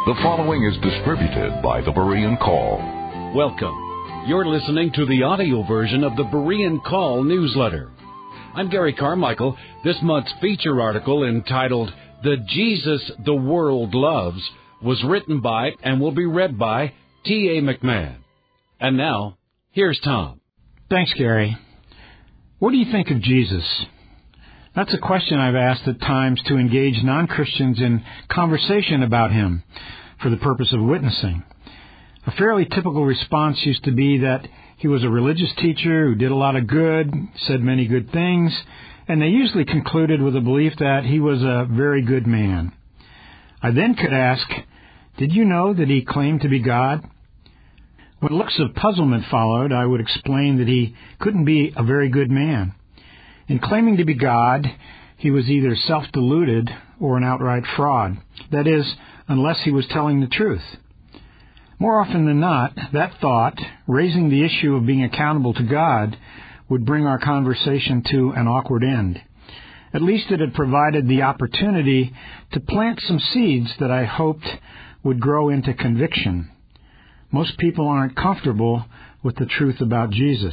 The following is distributed by the Berean Call. Welcome. You're listening to the audio version of the Berean Call newsletter. I'm Gary Carmichael. This month's feature article, entitled "The Jesus the World Loves," was written by and will be read by T.A. McMahon. And now, here's Tom. Thanks, Gary. What do you think of Jesus? That's a question I've asked at times to engage non-Christians in conversation about him for the purpose of witnessing. A fairly typical response used to be that he was a religious teacher who did a lot of good, said many good things, and they usually concluded with a belief that he was a very good man. I then could ask, did you know that he claimed to be God? When looks of puzzlement followed, I would explain that he couldn't be a very good man. In claiming to be God, he was either self-deluded or an outright fraud. That is, unless he was telling the truth. More often than not, that thought, raising the issue of being accountable to God, would bring our conversation to an awkward end. At least it had provided the opportunity to plant some seeds that I hoped would grow into conviction. Most people aren't comfortable with the truth about Jesus.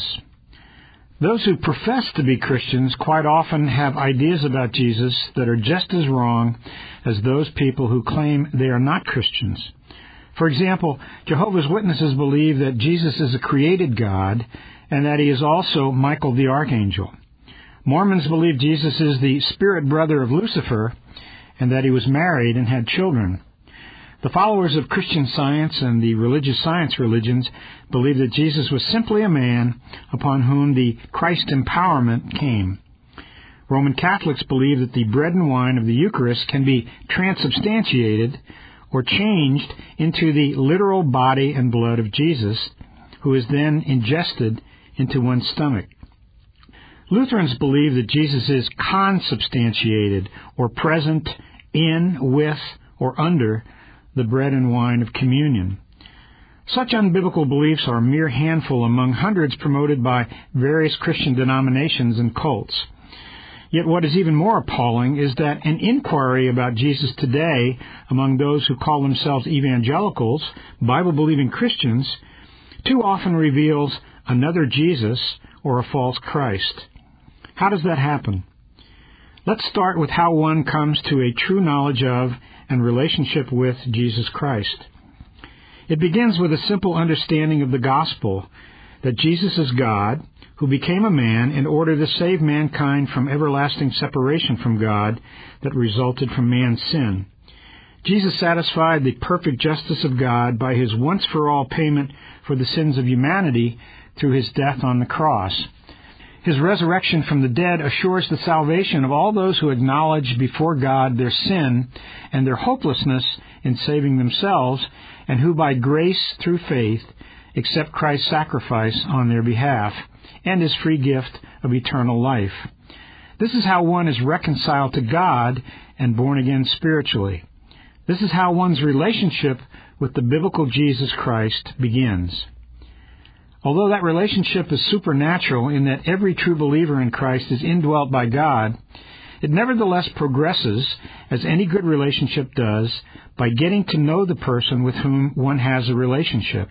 Those who profess to be Christians quite often have ideas about Jesus that are just as wrong as those people who claim they are not Christians. For example, Jehovah's Witnesses believe that Jesus is a created God and that he is also Michael the Archangel. Mormons believe Jesus is the spirit brother of Lucifer and that he was married and had children. The followers of Christian Science and the religious science religions believe that Jesus was simply a man upon whom the Christ empowerment came. Roman Catholics believe that the bread and wine of the Eucharist can be transubstantiated or changed into the literal body and blood of Jesus, who is then ingested into one's stomach. Lutherans believe that Jesus is consubstantiated, or present in, with, or under the bread and wine of communion. Such unbiblical beliefs are a mere handful among hundreds promoted by various Christian denominations and cults. Yet what is even more appalling is that an inquiry about Jesus today among those who call themselves evangelicals, Bible-believing Christians, too often reveals another Jesus or a false Christ. How does that happen? Let's start with how one comes to a true knowledge of and relationship with Jesus Christ. It begins with a simple understanding of the gospel, that Jesus is God, who became a man in order to save mankind from everlasting separation from God that resulted from man's sin. Jesus satisfied the perfect justice of God by his once-for-all payment for the sins of humanity through his death on the cross. His resurrection from the dead assures the salvation of all those who acknowledge before God their sin and their hopelessness in saving themselves, and who by grace through faith accept Christ's sacrifice on their behalf and his free gift of eternal life. This is how one is reconciled to God and born again spiritually. This is how one's relationship with the biblical Jesus Christ begins. Although that relationship is supernatural in that every true believer in Christ is indwelt by God, it nevertheless progresses, as any good relationship does, by getting to know the person with whom one has a relationship.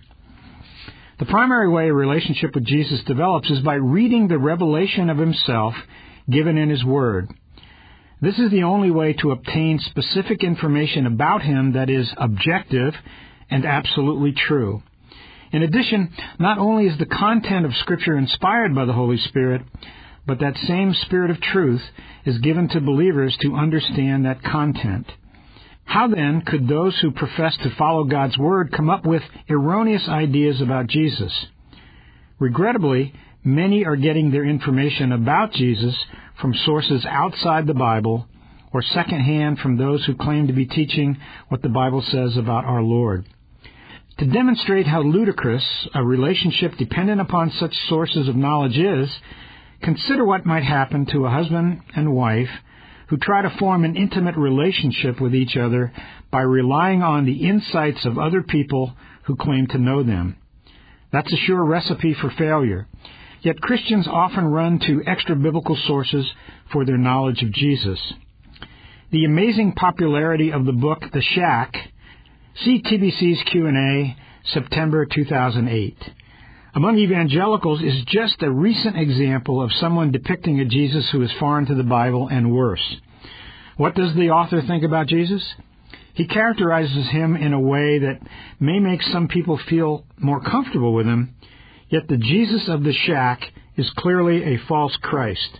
The primary way a relationship with Jesus develops is by reading the revelation of himself given in his Word. This is the only way to obtain specific information about him that is objective and absolutely true. In addition, not only is the content of Scripture inspired by the Holy Spirit, but that same Spirit of truth is given to believers to understand that content. How then could those who profess to follow God's Word come up with erroneous ideas about Jesus? Regrettably, many are getting their information about Jesus from sources outside the Bible or secondhand from those who claim to be teaching what the Bible says about our Lord. To demonstrate how ludicrous a relationship dependent upon such sources of knowledge is, consider what might happen to a husband and wife who try to form an intimate relationship with each other by relying on the insights of other people who claim to know them. That's a sure recipe for failure. Yet Christians often run to extra-biblical sources for their knowledge of Jesus. The amazing popularity of the book The Shack See TBC's Q&A, September 2008. Among evangelicals is just a recent example of someone depicting a Jesus who is foreign to the Bible and worse. What does the author think about Jesus? He characterizes him in a way that may make some people feel more comfortable with him, yet the Jesus of the shack is clearly a false Christ.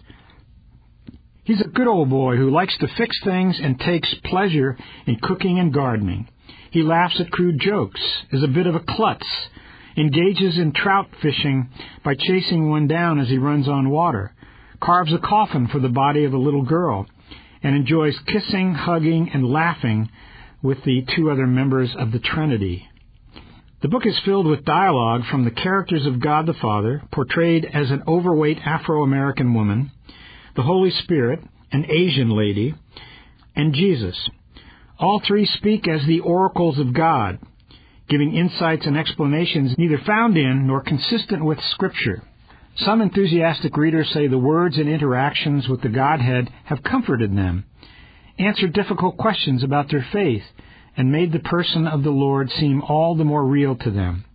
He's a good old boy who likes to fix things and takes pleasure in cooking and gardening. He laughs at crude jokes, is a bit of a klutz, engages in trout fishing by chasing one down as he runs on water, carves a coffin for the body of a little girl, and enjoys kissing, hugging, and laughing with the two other members of the Trinity. The book is filled with dialogue from the characters of God the Father, portrayed as an overweight Afro-American woman, the Holy Spirit, an Asian lady, and Jesus. All three speak as the oracles of God, giving insights and explanations neither found in nor consistent with Scripture. Some enthusiastic readers say the words and interactions with the Godhead have comforted them, answered difficult questions about their faith, and made the person of the Lord seem all the more real to them.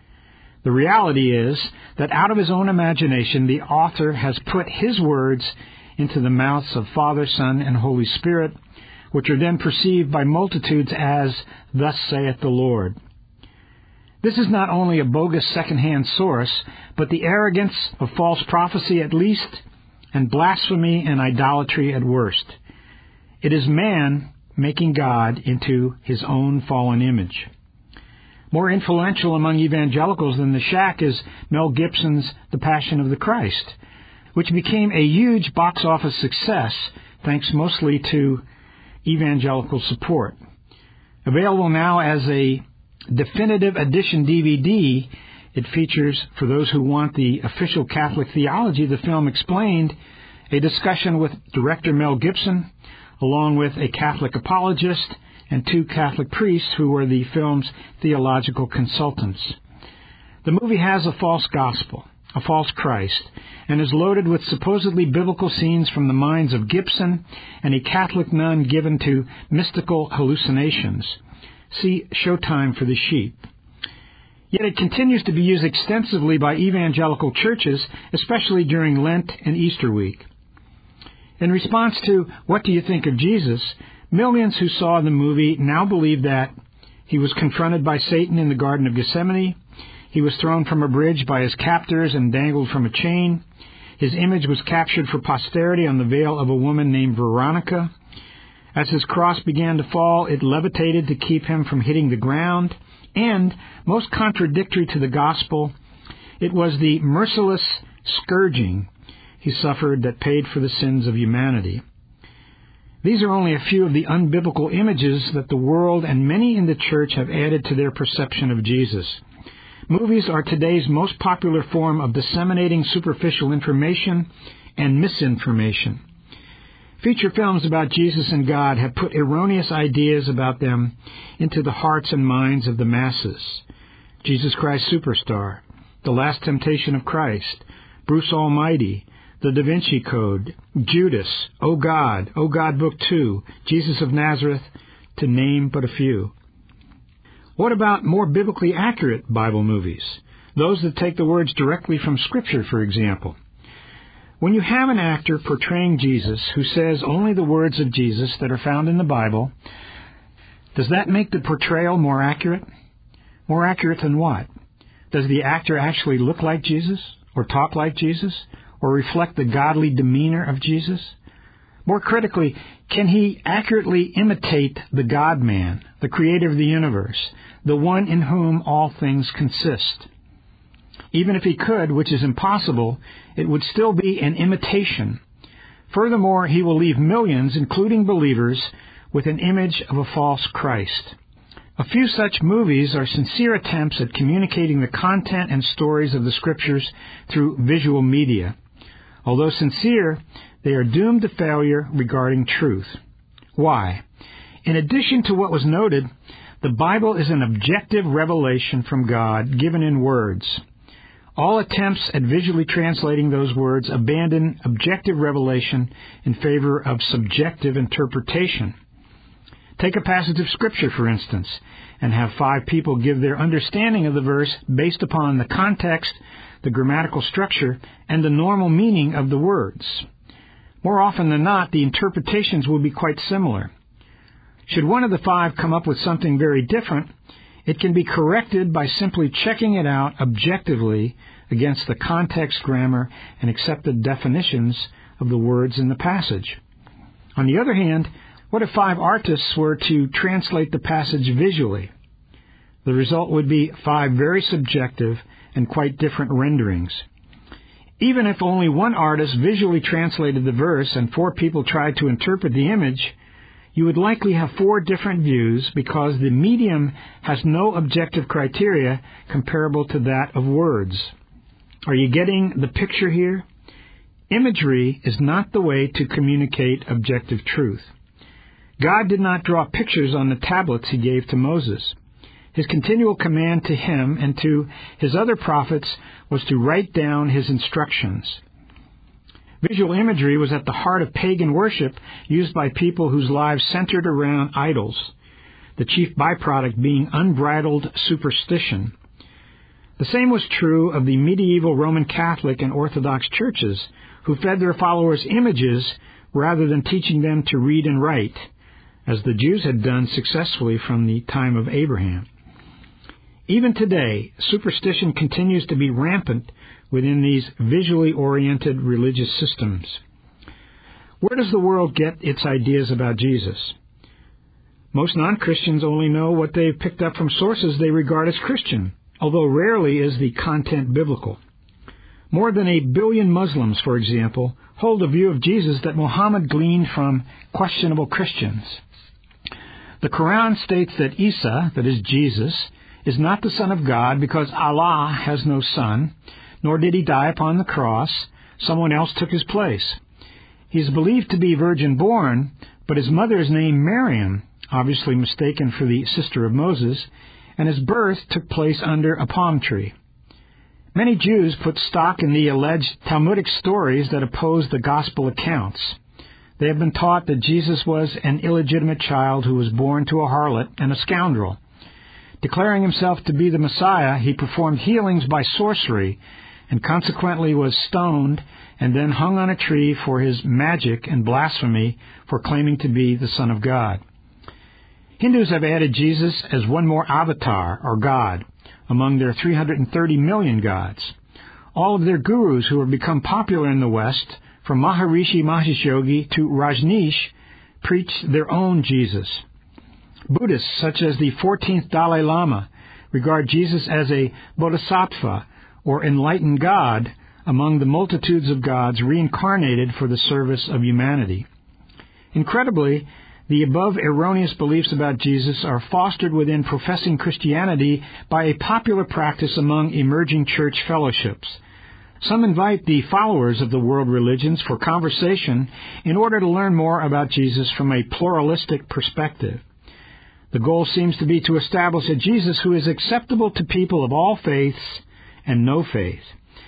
The reality is that out of his own imagination, the author has put his words into the mouths of Father, Son, and Holy Spirit, which are then perceived by multitudes as, "Thus saith the Lord." This is not only a bogus second-hand source, but the arrogance of false prophecy at least, and blasphemy and idolatry at worst. It is man making God into his own fallen image. More influential among evangelicals than The Shack is Mel Gibson's The Passion of the Christ, which became a huge box office success thanks mostly to evangelical support. Available now as a definitive edition DVD, it features, for those who want the official Catholic theology the film explained, a discussion with director Mel Gibson, along with a Catholic apologist and two Catholic priests who were the film's theological consultants. The movie has a false gospel, a false Christ, and is loaded with supposedly biblical scenes from the minds of Gibson and a Catholic nun given to mystical hallucinations. See Showtime for the Sheep. Yet it continues to be used extensively by evangelical churches, especially during Lent and Easter week. In response to "What do you think of Jesus?", millions who saw the movie now believe that he was confronted by Satan in the Garden of Gethsemane, he was thrown from a bridge by his captors and dangled from a chain, his image was captured for posterity on the veil of a woman named Veronica. As his cross began to fall, it levitated to keep him from hitting the ground, and, most contradictory to the gospel, it was the merciless scourging he suffered that paid for the sins of humanity. These are only a few of the unbiblical images that the world and many in the church have added to their perception of Jesus. Movies are today's most popular form of disseminating superficial information and misinformation. Feature films about Jesus and God have put erroneous ideas about them into the hearts and minds of the masses. Jesus Christ Superstar, The Last Temptation of Christ, Bruce Almighty, The Da Vinci Code, Judas, Oh God Book 2, Jesus of Nazareth, to name but a few. What about more biblically accurate Bible movies? Those that take the words directly from Scripture, for example. When you have an actor portraying Jesus who says only the words of Jesus that are found in the Bible, does that make the portrayal more accurate? More accurate than what? Does the actor actually look like Jesus, or talk like Jesus, or reflect the godly demeanor of Jesus? More critically, can he accurately imitate the God-man, the creator of the universe, the one in whom all things consist? Even if he could, which is impossible, it would still be an imitation. Furthermore, he will leave millions, including believers, with an image of a false Christ. A few such movies are sincere attempts at communicating the content and stories of the Scriptures through visual media. Although sincere, they are doomed to failure regarding truth. Why? In addition to what was noted, the Bible is an objective revelation from God given in words. All attempts at visually translating those words abandon objective revelation in favor of subjective interpretation. Take a passage of Scripture, for instance, and have 5 people give their understanding of the verse based upon the context, the grammatical structure, and the normal meaning of the words. More often than not, the interpretations will be quite similar. Should one of the 5 come up with something very different, it can be corrected by simply checking it out objectively against the context, grammar, and accepted definitions of the words in the passage. On the other hand, what if 5 artists were to translate the passage visually? The result would be 5 very subjective and quite different renderings. Even if only one artist visually translated the verse and 4 people tried to interpret the image, you would likely have 4 different views because the medium has no objective criteria comparable to that of words. Are you getting the picture here? Imagery is not the way to communicate objective truth. God did not draw pictures on the tablets he gave to Moses. His continual command to him and to his other prophets was to write down his instructions. Visual imagery was at the heart of pagan worship used by people whose lives centered around idols, the chief byproduct being unbridled superstition. The same was true of the medieval Roman Catholic and Orthodox churches, who fed their followers images rather than teaching them to read and write, as the Jews had done successfully from the time of Abraham. Even today, superstition continues to be rampant within these visually oriented religious systems. Where does the world get its ideas about Jesus? Most non-Christians only know what they've picked up from sources they regard as Christian, although rarely is the content biblical. More than 1 billion Muslims, for example, hold a view of Jesus that Muhammad gleaned from questionable Christians. The Quran states that Isa, that is Jesus, is not the Son of God because Allah has no son, nor did he die upon the cross. Someone else took his place. He is believed to be virgin-born, but his mother is named Miriam, obviously mistaken for the sister of Moses, and his birth took place under a palm tree. Many Jews put stock in the alleged Talmudic stories that oppose the gospel accounts. They have been taught that Jesus was an illegitimate child who was born to a harlot and a scoundrel. Declaring himself to be the Messiah, he performed healings by sorcery and consequently was stoned and then hung on a tree for his magic and blasphemy for claiming to be the Son of God. Hindus have added Jesus as one more avatar, or god, among their 330 million gods. All of their gurus who have become popular in the West, from Maharishi Mahesh Yogi to Rajneesh, preach their own Jesus. Buddhists, such as the 14th Dalai Lama, regard Jesus as a bodhisattva, or enlightened God, among the multitudes of gods reincarnated for the service of humanity. Incredibly, the above erroneous beliefs about Jesus are fostered within professing Christianity by a popular practice among emerging church fellowships. Some invite the followers of the world religions for conversation in order to learn more about Jesus from a pluralistic perspective. The goal seems to be to establish a Jesus who is acceptable to people of all faiths and no faith.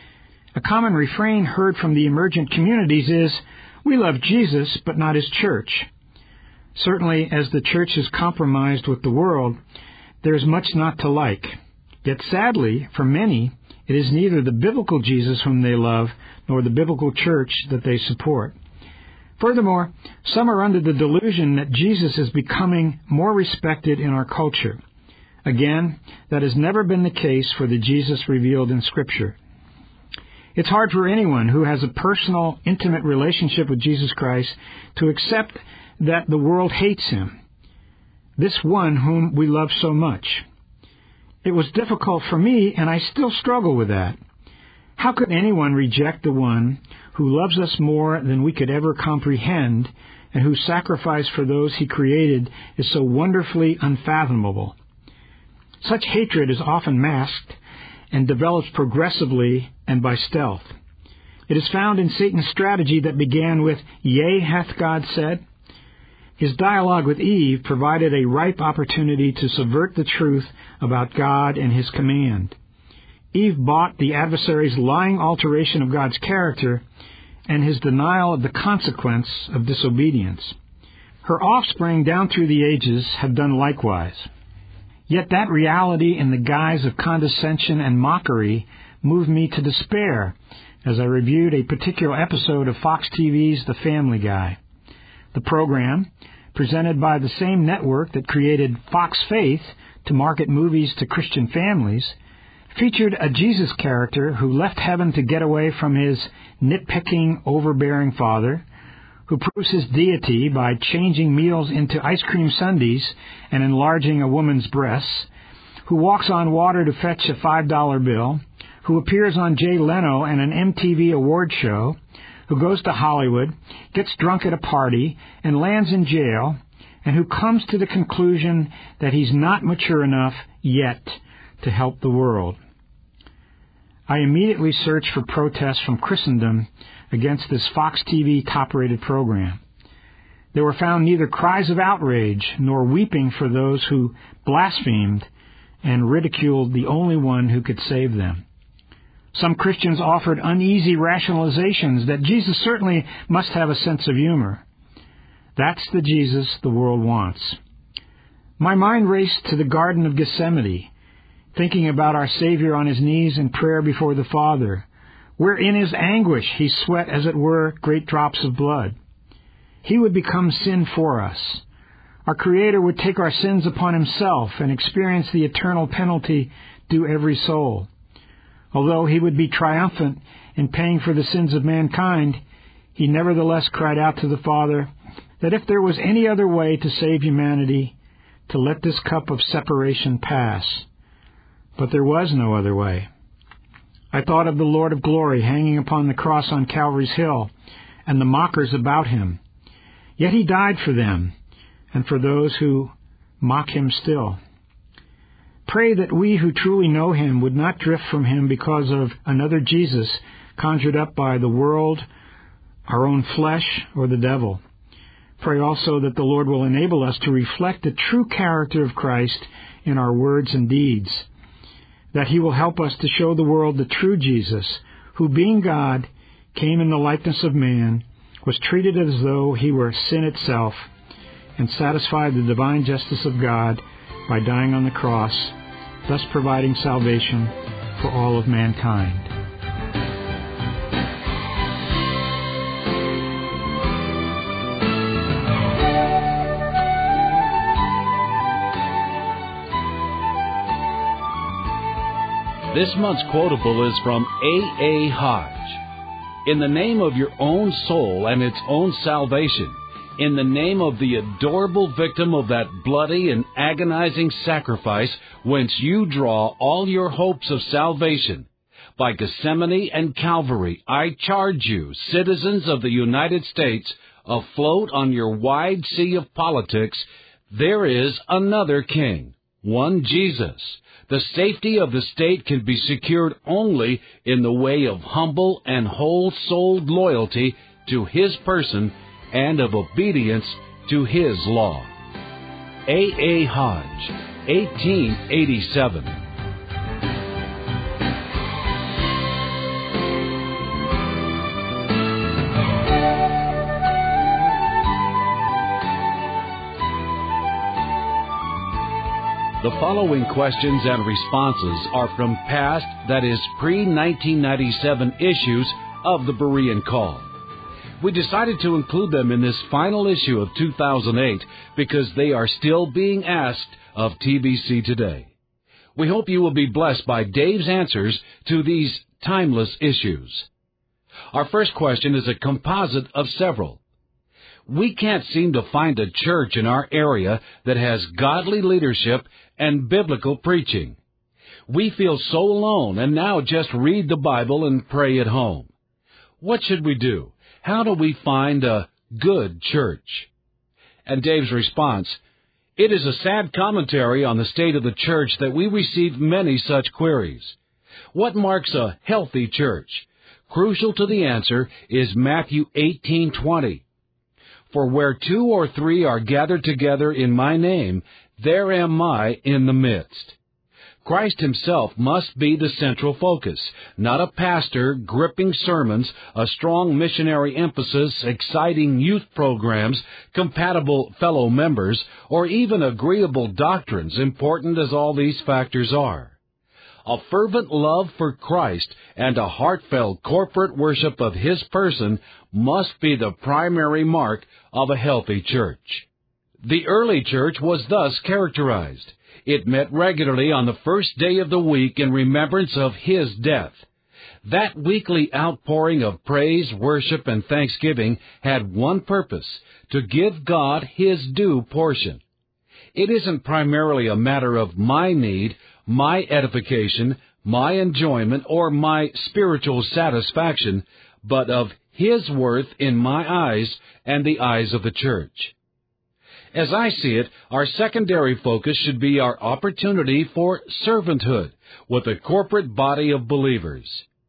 A common refrain heard from the emergent communities is, "We love Jesus, but not his church." Certainly, as the church is compromised with the world, there is much not to like. Yet sadly, for many, it is neither the biblical Jesus whom they love nor the biblical church that they support. Furthermore, some are under the delusion that Jesus is becoming more respected in our culture. Again, that has never been the case for the Jesus revealed in Scripture. It's hard for anyone who has a personal, intimate relationship with Jesus Christ to accept that the world hates him, this one whom we love so much. It was difficult for me, and I still struggle with that. How could anyone reject the one who loves us more than we could ever comprehend, and whose sacrifice for those he created is so wonderfully unfathomable? Such hatred is often masked and develops progressively and by stealth. It is found in Satan's strategy that began with, "Yea, hath God said?" His dialogue with Eve provided a ripe opportunity to subvert the truth about God and his command. Eve bought the adversary's lying alteration of God's character and his denial of the consequence of disobedience. Her offspring down through the ages have done likewise. Yet that reality in the guise of condescension and mockery moved me to despair as I reviewed a particular episode of Fox TV's The Family Guy. The program, presented by the same network that created Fox Faith to market movies to Christian families, featured a Jesus character who left heaven to get away from his nitpicking, overbearing father, who proves his deity by changing meals into ice cream sundaes and enlarging a woman's breasts, who walks on water to fetch a $5 bill, who appears on Jay Leno and an MTV award show, who goes to Hollywood, gets drunk at a party, and lands in jail, and who comes to the conclusion that he's not mature enough yet to help the world. I immediately searched for protests from Christendom against this Fox TV top-rated program. There were found neither cries of outrage nor weeping for those who blasphemed and ridiculed the only one who could save them. Some Christians offered uneasy rationalizations that Jesus certainly must have a sense of humor. That's the Jesus the world wants. My mind raced to the Garden of Gethsemane, thinking about our Savior on his knees in prayer before the Father, where in his anguish he sweat, as it were, great drops of blood. He would become sin for us. Our Creator would take our sins upon himself and experience the eternal penalty due every soul. Although he would be triumphant in paying for the sins of mankind, he nevertheless cried out to the Father that if there was any other way to save humanity, to let this cup of separation pass. But there was no other way. I thought of the Lord of glory hanging upon the cross on Calvary's hill, and the mockers about him. Yet he died for them, and for those who mock him still. Pray that we who truly know him would not drift from him because of another Jesus conjured up by the world, our own flesh, or the devil. Pray also that the Lord will enable us to reflect the true character of Christ in our words and deeds, that he will help us to show the world the true Jesus, who, being God, came in the likeness of man, was treated as though he were sin itself, and satisfied the divine justice of God by dying on the cross, thus providing salvation for all of mankind. This month's quotable is from A. Hodge. In the name of your own soul and its own salvation, in the name of the adorable victim of that bloody and agonizing sacrifice whence you draw all your hopes of salvation, by Gethsemane and Calvary, I charge you, citizens of the United States, afloat on your wide sea of politics, there is another king, one Jesus. The safety of the state can be secured only in the way of humble and whole-souled loyalty to his person and of obedience to his law. A. Hodge, 1887. The following questions and responses are from past, that is, pre-1997 issues of the Berean Call. We decided to include them in this final issue of 2008 because they are still being asked of TBC today. We hope you will be blessed by Dave's answers to these timeless issues. Our first question is a composite of several. We can't seem to find a church in our area that has godly leadership and biblical preaching. We feel so alone and now just read the Bible and pray at home. What should we do? How do we find a good church? And Dave's response, it is a sad commentary on the state of the church that we receive many such queries. What marks a healthy church? Crucial to the answer is Matthew 18:20. For where 2 or 3 are gathered together in my name, there am I in the midst. Christ himself must be the central focus, not a pastor gripping sermons, a strong missionary emphasis, exciting youth programs, compatible fellow members, or even agreeable doctrines, important as all these factors are. A fervent love for Christ and a heartfelt corporate worship of his person must be the primary mark of a healthy church. The early church was thus characterized. It met regularly on the first day of the week in remembrance of his death. That weekly outpouring of praise, worship, and thanksgiving had one purpose: to give God his due portion. It isn't primarily a matter of my need, my edification, my enjoyment, or my spiritual satisfaction, but of his worth in my eyes and the eyes of the church. As I see it, our secondary focus should be our opportunity for servanthood with a corporate body of believers.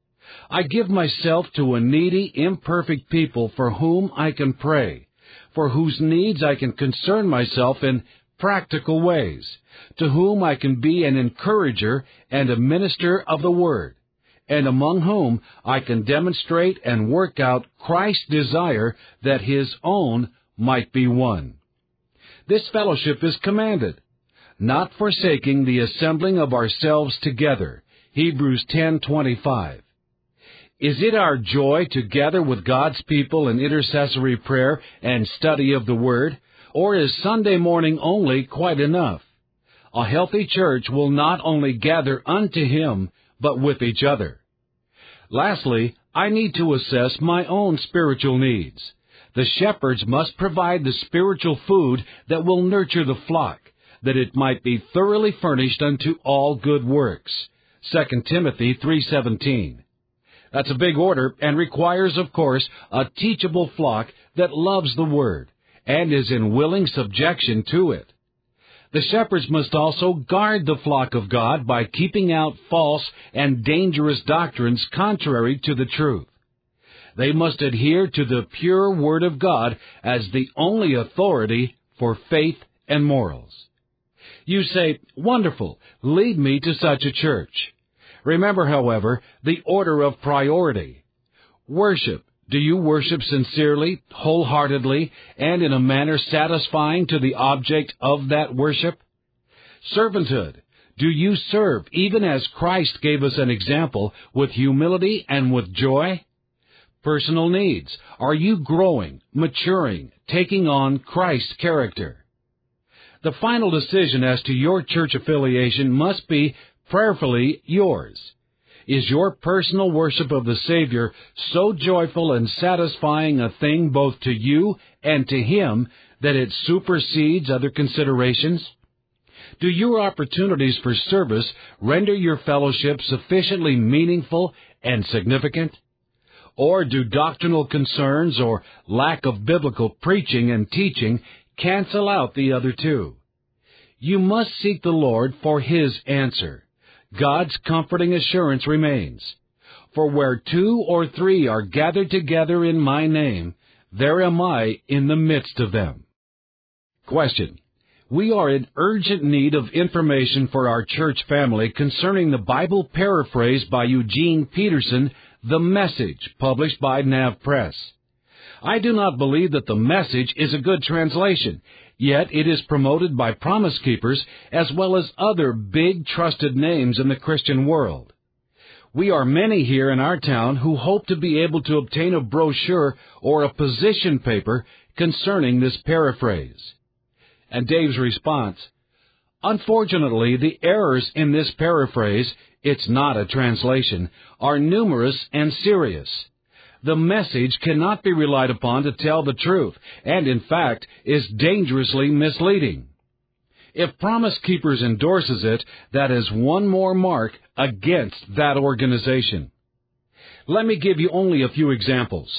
I give myself to a needy, imperfect people for whom I can pray, for whose needs I can concern myself in practical ways, to whom I can be an encourager and a minister of the Word, and among whom I can demonstrate and work out Christ's desire that his own might be won. This fellowship is commanded, not forsaking the assembling of ourselves together. Hebrews 10:25. Is it our joy to gather with God's people in intercessory prayer and study of the Word, or is Sunday morning only quite enough? A healthy church will not only gather unto him, but with each other. Lastly, I need to assess my own spiritual needs. The shepherds must provide the spiritual food that will nurture the flock, that it might be thoroughly furnished unto all good works. 2 Timothy 3:17. That's a big order and requires, of course, a teachable flock that loves the Word and is in willing subjection to it. The shepherds must also guard the flock of God by keeping out false and dangerous doctrines contrary to the truth. They must adhere to the pure Word of God as the only authority for faith and morals. You say, "Wonderful, lead me to such a church." Remember, however, the order of priority. Worship. Do you worship sincerely, wholeheartedly, and in a manner satisfying to the object of that worship? Servanthood. Do you serve, even as Christ gave us an example, with humility and with joy? Personal needs. Are you growing, maturing, taking on Christ's character? The final decision as to your church affiliation must be prayerfully yours. Is your personal worship of the Savior so joyful and satisfying a thing both to you and to Him that it supersedes other considerations? Do your opportunities for service render your fellowship sufficiently meaningful and significant? Or do doctrinal concerns or lack of biblical preaching and teaching cancel out the other two? You must seek the Lord for His answer. God's comforting assurance remains. For where 2 or 3 are gathered together in my name, there am I in the midst of them. Question. We are in urgent need of information for our church family concerning the Bible paraphrase by Eugene Peterson, The Message, published by Nav Press. I do not believe that The Message is a good translation, yet it is promoted by Promise Keepers as well as other big trusted names in the Christian world. We are many here in our town who hope to be able to obtain a brochure or a position paper concerning this paraphrase. And Dave's response, unfortunately, the errors in this paraphrase, it's not a translation, are numerous and serious. The Message cannot be relied upon to tell the truth, and in fact is dangerously misleading. If Promise Keepers endorses it, that is one more mark against that organization. Let me give you only a few examples.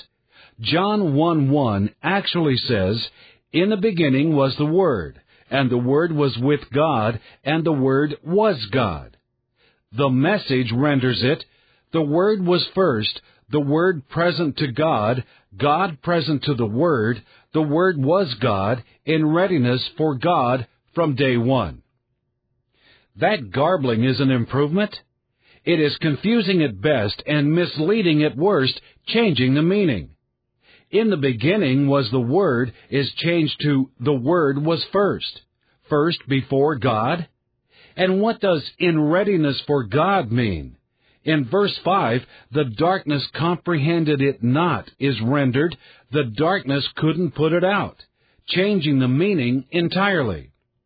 John 1:1 actually says, "In the beginning was the Word, and the Word was with God, and the Word was God." The Message renders it, "The Word was first, the Word present to God, God present to the Word, the Word was God, in readiness for God from day one." That garbling is an improvement. It is confusing at best and misleading at worst, changing the meaning. In the beginning was the Word is changed to the Word was first. First before God? And what does in readiness for God mean? In verse 5, the darkness comprehended it not is rendered, the darkness couldn't put it out, changing the meaning entirely.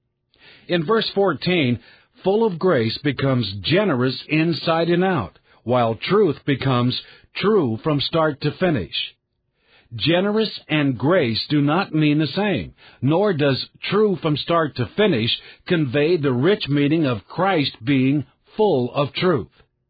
In verse 14, full of grace becomes generous inside and out, while truth becomes true from start to finish. Generous and grace do not mean the same, nor does true from start to finish convey the rich meaning of Christ being full of truth.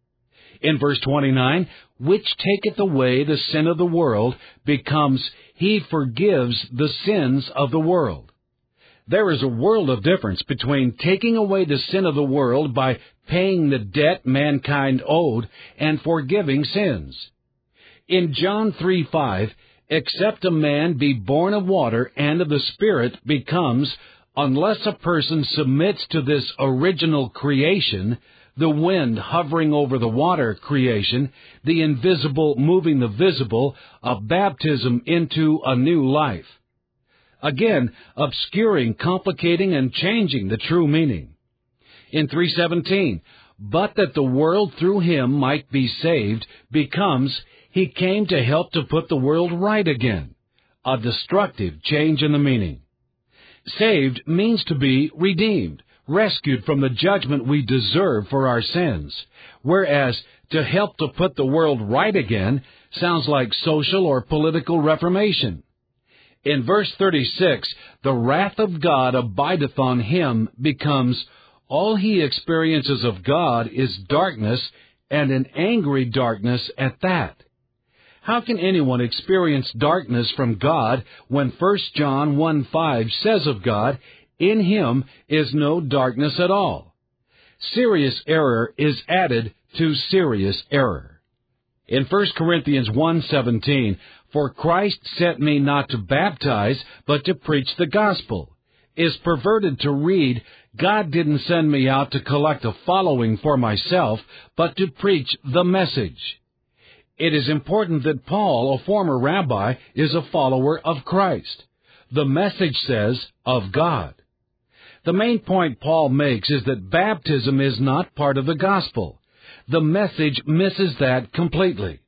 In verse 29, which taketh away the sin of the world, becomes he forgives the sins of the world. There is a world of difference between taking away the sin of the world by paying the debt mankind owed and forgiving sins. In John 3:5, except a man be born of water and of the Spirit becomes, unless a person submits to this original creation, the wind hovering over the water creation, the invisible moving the visible, a baptism into a new life. Again, obscuring, complicating, and changing the true meaning. In 3:17, but that the world through him might be saved, becomes, he came to help to put the world right again. A destructive change in the meaning. Saved means to be redeemed, rescued from the judgment we deserve for our sins, whereas to help to put the world right again sounds like social or political reformation. In verse 36, the wrath of God abideth on him becomes, all he experiences of God is darkness, and an angry darkness at that. How can anyone experience darkness from God when 1 John 1:5 says of God, in him is no darkness at all? Serious error is added to serious error. In 1 Corinthians 1:17, for Christ sent me not to baptize, but to preach the gospel, is perverted to read, God didn't send me out to collect a following for myself, but to preach the message. It is important that Paul, a former rabbi, is a follower of Christ. The message says, of God. The main point Paul makes is that baptism is not part of the gospel. The message misses that completely.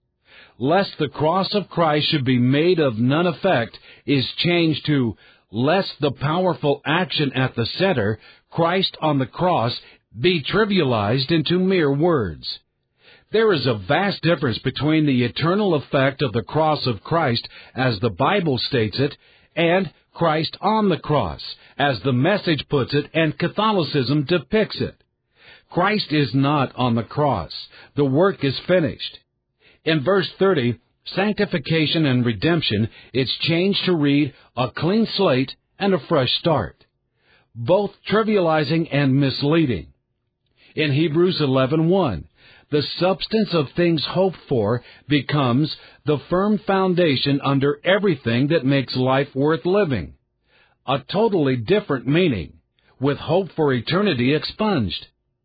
Lest the cross of Christ should be made of none effect is changed to, lest the powerful action at the center, Christ on the cross, be trivialized into mere words. There is a vast difference between the eternal effect of the cross of Christ, as the Bible states it, and Christ on the cross, as the message puts it and Catholicism depicts it. Christ is not on the cross. The work is finished. In verse 30, sanctification and redemption, it's changed to read a clean slate and a fresh start, both trivializing and misleading. In Hebrews 11:1, the substance of things hoped for becomes the firm foundation under everything that makes life worth living. A totally different meaning, with hope for eternity expunged.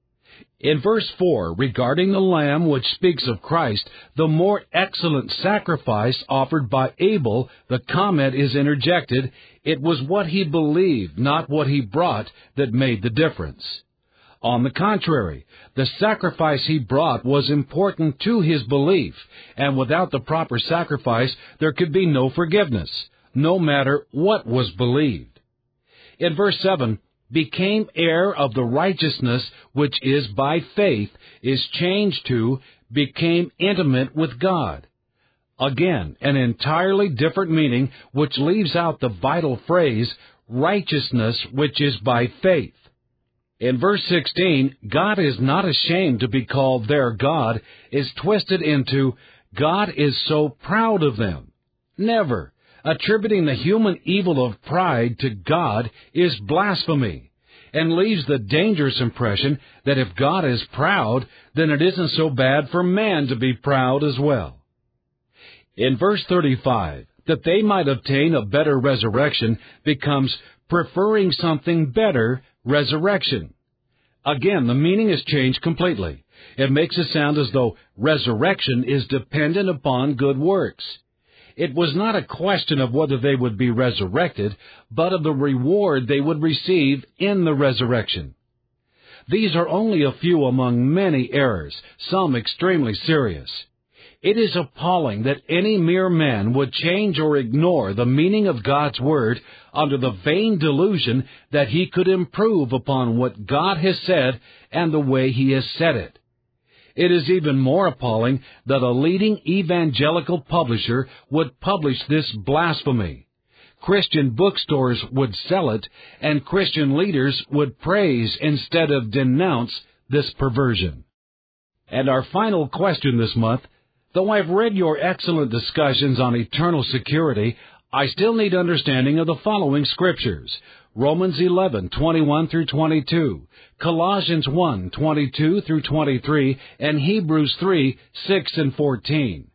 In verse 4, regarding the Lamb which speaks of Christ, the more excellent sacrifice offered by Abel, the comment is interjected, it was what he believed, not what he brought, that made the difference. On the contrary, the sacrifice he brought was important to his belief, and without the proper sacrifice there could be no forgiveness, no matter what was believed. In verse 7, became heir of the righteousness which is by faith, is changed to, became intimate with God. Again, an entirely different meaning which leaves out the vital phrase, righteousness which is by faith. In verse 16, God is not ashamed to be called their God, is twisted into, God is so proud of them. Never. Attributing the human evil of pride to God is blasphemy, and leaves the dangerous impression that if God is proud, then it isn't so bad for man to be proud as well. In verse 35, that they might obtain a better resurrection becomes preferring something better, resurrection. Again, the meaning is changed completely. It makes it sound as though resurrection is dependent upon good works. It was not a question of whether they would be resurrected, but of the reward they would receive in the resurrection. These are only a few among many errors, some extremely serious. It is appalling that any mere man would change or ignore the meaning of God's Word under the vain delusion that he could improve upon what God has said and the way He has said it. It is even more appalling that a leading evangelical publisher would publish this blasphemy. Christian bookstores would sell it, and Christian leaders would praise instead of denounce this perversion. And our final question this month: though I've read your excellent discussions on eternal security, I still need understanding of the following scriptures: Romans 11:21 through 22, Colossians 1:22 through 23, and Hebrews 3:6 and 14.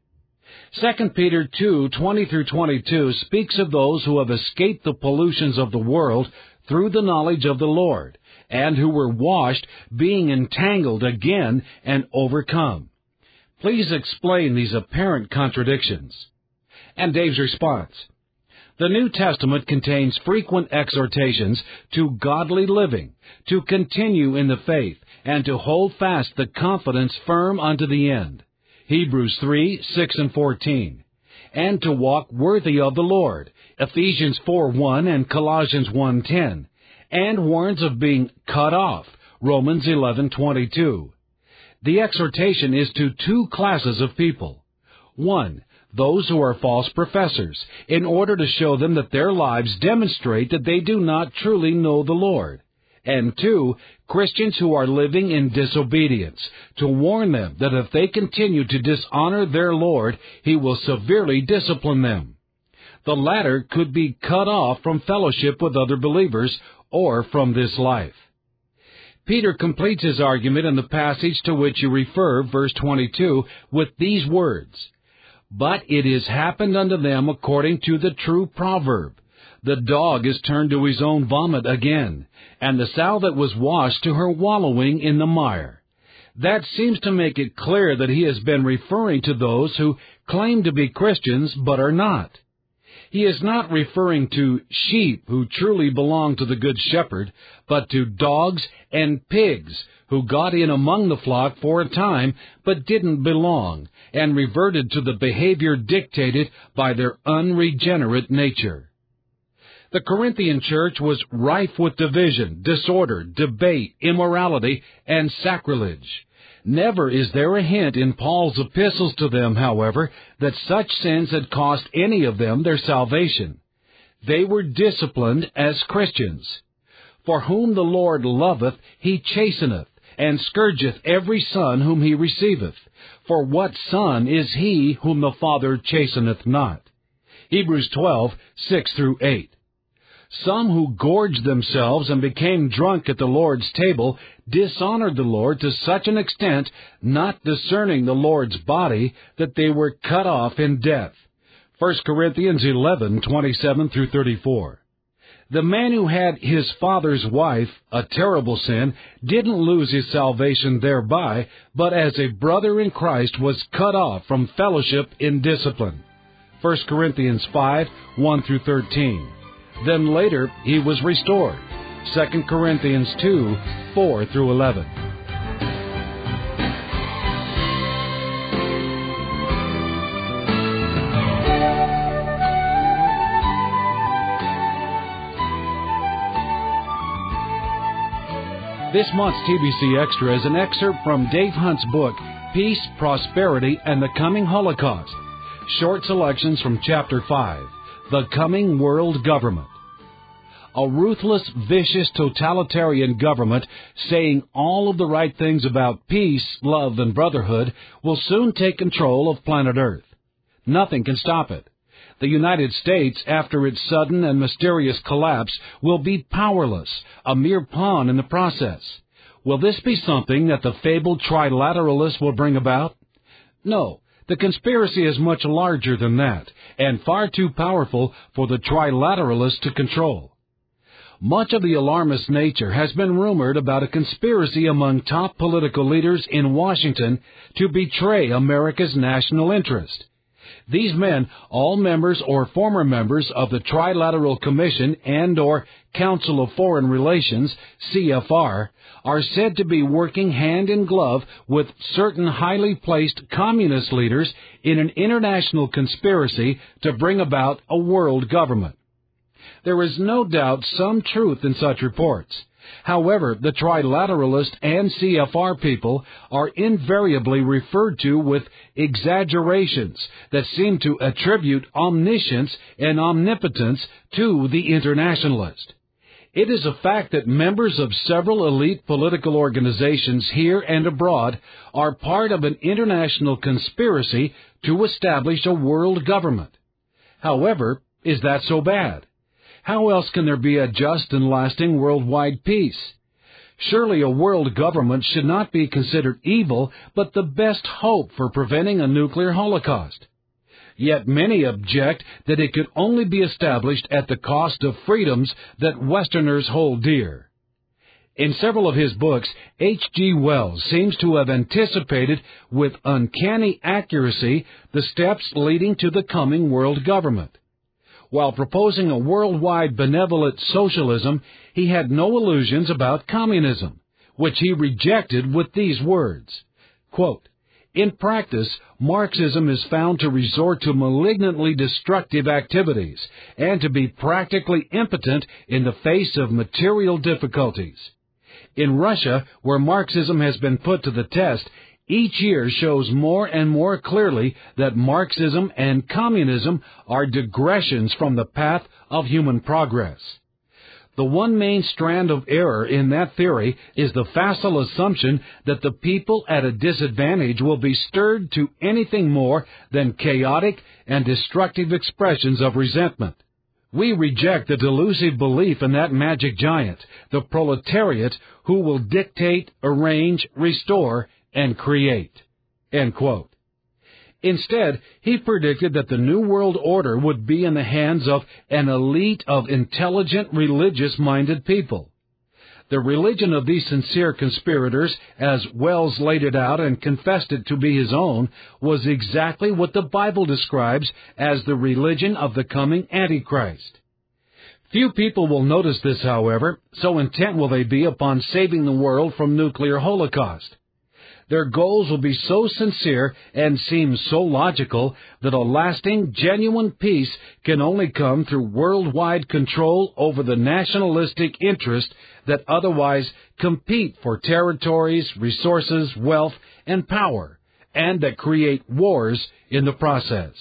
2 Peter 2:20 through 22 speaks of those who have escaped the pollutions of the world through the knowledge of the Lord, and who were washed, being entangled again and overcome. Please explain these apparent contradictions. And Dave's response: the New Testament contains frequent exhortations to godly living, to continue in the faith, and to hold fast the confidence firm unto the end. Hebrews 3:6 and 14. And to walk worthy of the Lord. Ephesians 4:1 and Colossians 1:10. And warns of being cut off. Romans 11:22. The exhortation is to two classes of people. 1. Those who are false professors, in order to show them that their lives demonstrate that they do not truly know the Lord. And 2, Christians who are living in disobedience, to warn them that if they continue to dishonor their Lord, He will severely discipline them. The latter could be cut off from fellowship with other believers or from this life. Peter completes his argument in the passage to which you refer, verse 22, with these words: but it is happened unto them according to the true proverb, the dog is turned to his own vomit again, and the sow that was washed to her wallowing in the mire. That seems to make it clear that he has been referring to those who claim to be Christians but are not. He is not referring to sheep who truly belong to the Good Shepherd, but to dogs and pigs who got in among the flock for a time but didn't belong, and reverted to the behavior dictated by their unregenerate nature. The Corinthian church was rife with division, disorder, debate, immorality, and sacrilege. Never is there a hint in Paul's epistles to them, however, that such sins had cost any of them their salvation. They were disciplined as Christians. For whom the Lord loveth, He chasteneth, and scourgeth every son whom He receiveth. For what son is he whom the Father chasteneth not? Hebrews 12:6 through 8. Some who gorged themselves and became drunk at the Lord's table dishonored the Lord to such an extent, not discerning the Lord's body, that they were cut off in death. 1 Corinthians 11:27 through 34. The man who had his father's wife, a terrible sin, didn't lose his salvation thereby, but as a brother in Christ was cut off from fellowship in discipline. 1 Corinthians 5:1 through 13. Then later he was restored. 2 Corinthians 2:4 through 11. This month's TBC Extra is an excerpt from Dave Hunt's book, Peace, Prosperity, and the Coming Holocaust. Short selections from Chapter 5, The Coming World Government. A ruthless, vicious, totalitarian government saying all of the right things about peace, love, and brotherhood will soon take control of planet Earth. Nothing can stop it. The United States, after its sudden and mysterious collapse, will be powerless, a mere pawn in the process. Will this be something that the fabled trilateralists will bring about? No, the conspiracy is much larger than that, and far too powerful for the trilateralists to control. Much of the alarmist nature has been rumored about a conspiracy among top political leaders in Washington to betray America's national interest. These men, all members or former members of the Trilateral Commission and/or Council of Foreign Relations, CFR, are said to be working hand in glove with certain highly placed communist leaders in an international conspiracy to bring about a world government. There is no doubt some truth in such reports. However, the Trilateralist and CFR people are invariably referred to with exaggerations that seem to attribute omniscience and omnipotence to the internationalist. It is a fact that members of several elite political organizations here and abroad are part of an international conspiracy to establish a world government. However, is that so bad? How else can there be a just and lasting worldwide peace? Surely a world government should not be considered evil, but the best hope for preventing a nuclear holocaust. Yet many object that it could only be established at the cost of freedoms that Westerners hold dear. In several of his books, H.G. Wells seems to have anticipated with uncanny accuracy the steps leading to the coming world government. While proposing a worldwide benevolent socialism, he had no illusions about communism, which he rejected with these words, quote, "In practice, Marxism is found to resort to malignantly destructive activities and to be practically impotent in the face of material difficulties. In Russia, where Marxism has been put to the test, each year shows more and more clearly that Marxism and communism are digressions from the path of human progress. The one main strand of error in that theory is the facile assumption that the people at a disadvantage will be stirred to anything more than chaotic and destructive expressions of resentment. We reject the delusive belief in that magic giant, the proletariat, who will dictate, arrange, restore, and create." End quote. Instead, he predicted that the New World Order would be in the hands of an elite of intelligent, religious-minded people. The religion of these sincere conspirators, as Wells laid it out and confessed it to be his own, was exactly what the Bible describes as the religion of the coming Antichrist. Few people will notice this, however, so intent will they be upon saving the world from nuclear holocaust. Their goals will be so sincere and seem so logical that a lasting, genuine peace can only come through worldwide control over the nationalistic interests that otherwise compete for territories, resources, wealth, and power, and that create wars in the process.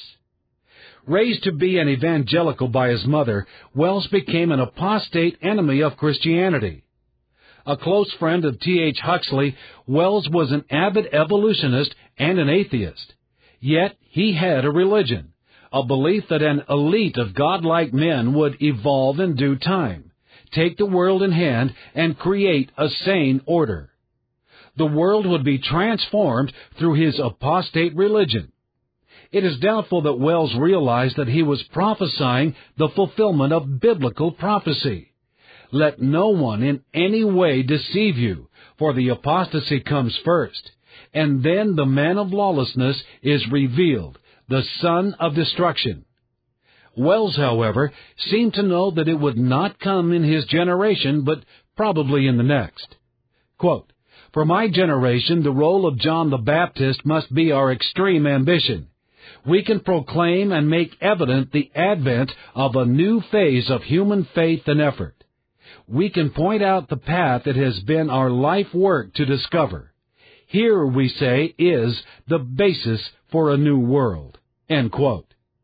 Raised to be an evangelical by his mother, Wells became an apostate enemy of Christianity. A close friend of T.H. Huxley, Wells was an avid evolutionist and an atheist. Yet he had a religion, a belief that an elite of godlike men would evolve in due time, take the world in hand, and create a sane order. The world would be transformed through his apostate religion. It is doubtful that Wells realized that he was prophesying the fulfillment of biblical prophecy. Let no one in any way deceive you, for the apostasy comes first, and then the man of lawlessness is revealed, the son of destruction. Wells, however, seemed to know that it would not come in his generation, but probably in the next. Quote, "For my generation, the role of John the Baptist must be our extreme ambition. We can proclaim and make evident the advent of a new phase of human faith and effort. We can point out the path it has been our life work to discover. Here, we say, is the basis for a new world." End quote.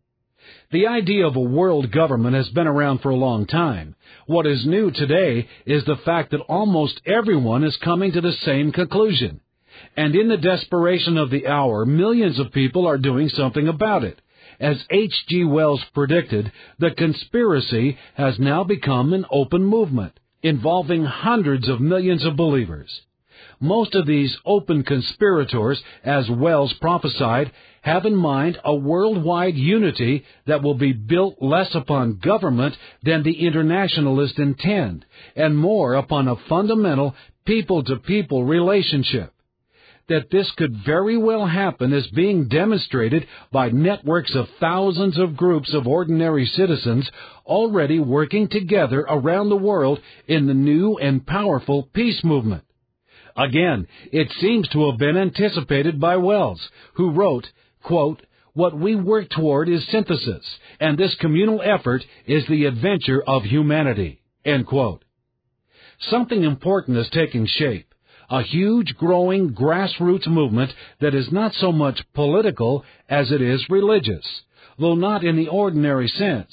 The idea of a world government has been around for a long time. What is new today is the fact that almost everyone is coming to the same conclusion. And in the desperation of the hour, millions of people are doing something about it. As H.G. Wells predicted, the conspiracy has now become an open movement, involving hundreds of millions of believers. Most of these open conspirators, as Wells prophesied, have in mind a worldwide unity that will be built less upon government than the internationalists intend, and more upon a fundamental people-to-people relationship. That this could very well happen is being demonstrated by networks of thousands of groups of ordinary citizens already working together around the world in the new and powerful peace movement. Again, it seems to have been anticipated by Wells, who wrote, quote, "What we work toward is synthesis, and this communal effort is the adventure of humanity," end quote. Something important is taking shape. A huge, growing grassroots movement that is not so much political as it is religious, though not in the ordinary sense.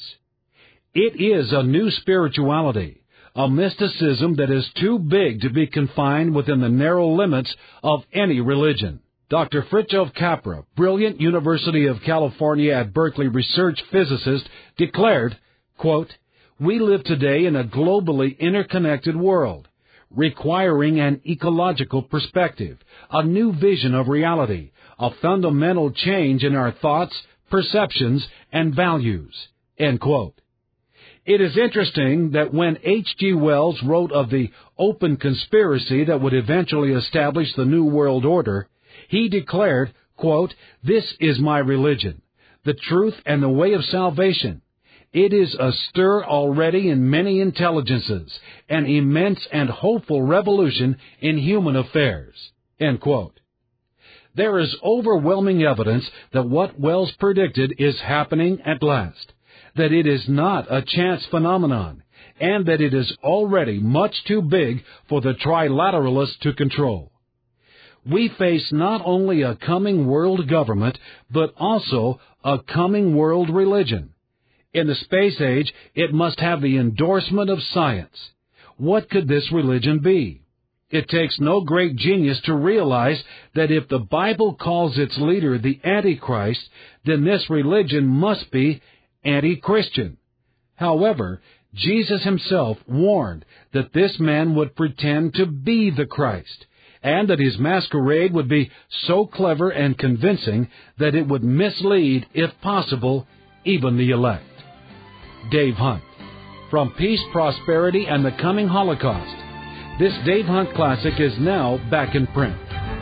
It is a new spirituality, a mysticism that is too big to be confined within the narrow limits of any religion. Dr. Fritjof Capra, brilliant University of California at Berkeley research physicist, declared, quote, "We live today in a globally interconnected world, requiring an ecological perspective, a new vision of reality, a fundamental change in our thoughts, perceptions, and values," end quote. It is interesting that when H.G. Wells wrote of the open conspiracy that would eventually establish the New World Order, he declared, quote, "This is my religion, the truth and the way of salvation. It is astir already in many intelligences, an immense and hopeful revolution in human affairs," end quote. There is overwhelming evidence that what Wells predicted is happening at last, that it is not a chance phenomenon, and that it is already much too big for the trilateralists to control. We face not only a coming world government, but also a coming world religion. In the space age, it must have the endorsement of science. What could this religion be? It takes no great genius to realize that if the Bible calls its leader the Antichrist, then this religion must be anti-Christian. However, Jesus himself warned that this man would pretend to be the Christ, and that his masquerade would be so clever and convincing that it would mislead, if possible, even the elect. Dave Hunt. From Peace, Prosperity, and the Coming Holocaust, this Dave Hunt classic is now back in print.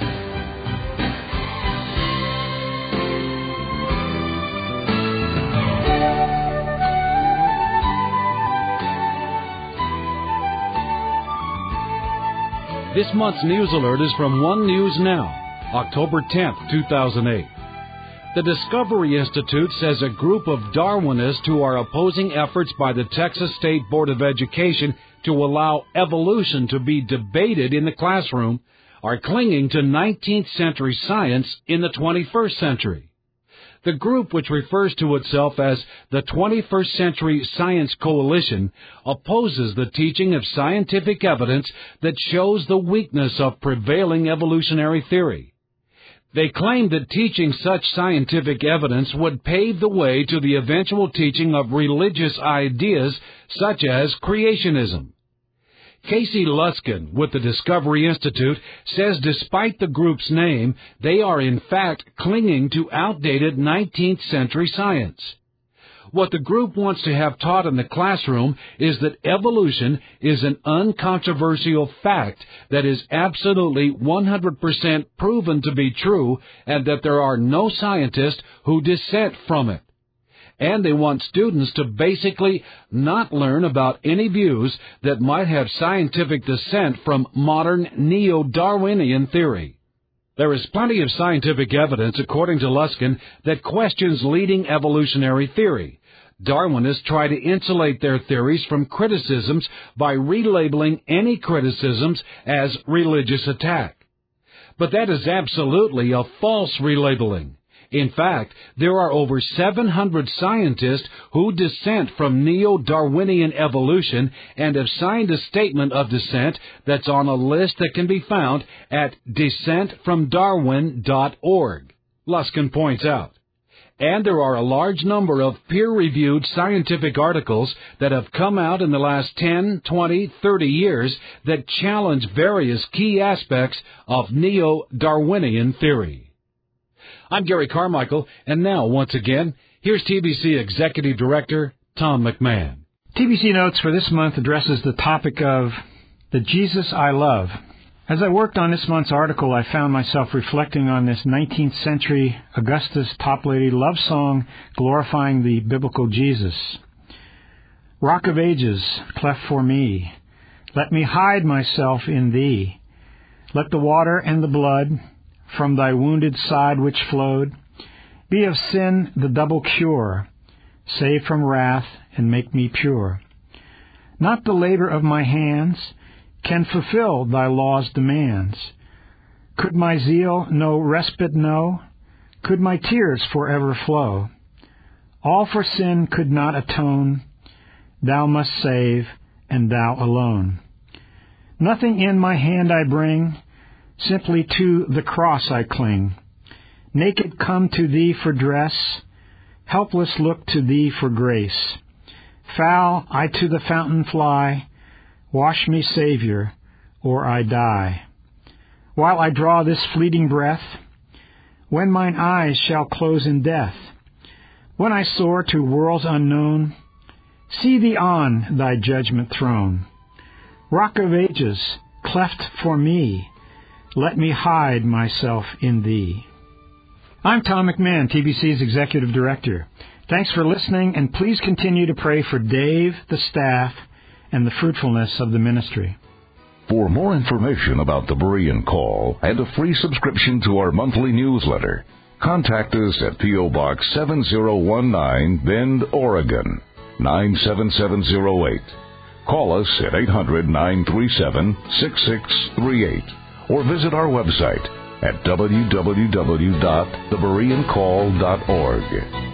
This month's news alert is from One News Now, October 10th, 2008. The Discovery Institute says a group of Darwinists who are opposing efforts by the Texas State Board of Education to allow evolution to be debated in the classroom are clinging to 19th century science in the 21st century. The group, which refers to itself as the 21st Century Science Coalition, opposes the teaching of scientific evidence that shows the weakness of prevailing evolutionary theory. They claim that teaching such scientific evidence would pave the way to the eventual teaching of religious ideas such as creationism. Casey Luskin with the Discovery Institute says despite the group's name, they are in fact clinging to outdated 19th century science. What the group wants to have taught in the classroom is that evolution is an uncontroversial fact that is absolutely 100% proven to be true, and that there are no scientists who dissent from it. And they want students to basically not learn about any views that might have scientific dissent from modern neo-Darwinian theory. There is plenty of scientific evidence, according to Luskin, that questions leading evolutionary theory. Darwinists try to insulate their theories from criticisms by relabeling any criticisms as religious attack. But that is absolutely a false relabeling. In fact, there are over 700 scientists who dissent from neo-Darwinian evolution and have signed a statement of dissent that's on a list that can be found at dissentfromdarwin.org, Luskin points out. And there are a large number of peer-reviewed scientific articles that have come out in the last 10, 20, 30 years that challenge various key aspects of neo-Darwinian theory. I'm Gary Carmichael, and now, once again, here's TBC Executive Director Tom McMahon. TBC Notes for this month addresses the topic of the Jesus I Love. As I worked on this month's article, I found myself reflecting on this 19th century Augustus Toplady love song glorifying the biblical Jesus. Rock of Ages, cleft for me, let me hide myself in thee. Let the water and the blood from thy wounded side which flowed be of sin the double cure, save from wrath and make me pure. Not the labor of my hands can fulfill thy law's demands. Could my zeal no respite know? Could my tears forever flow? All for sin could not atone. Thou must save, and thou alone. Nothing in my hand I bring, simply to the cross I cling. Naked come to thee for dress, helpless look to thee for grace. Foul I to the fountain fly, wash me, Savior, or I die. While I draw this fleeting breath, when mine eyes shall close in death, when I soar to worlds unknown, see thee on thy judgment throne. Rock of Ages, cleft for me, let me hide myself in thee. I'm Tom McMahon, TBC's Executive Director. Thanks for listening, and please continue to pray for Dave, the staff, and the fruitfulness of the ministry. For more information about the Berean Call and a free subscription to our monthly newsletter, contact us at P.O. Box 7019, Bend, Oregon, 97708. Call us at 800-937-6638 or visit our website at www.thebereancall.org.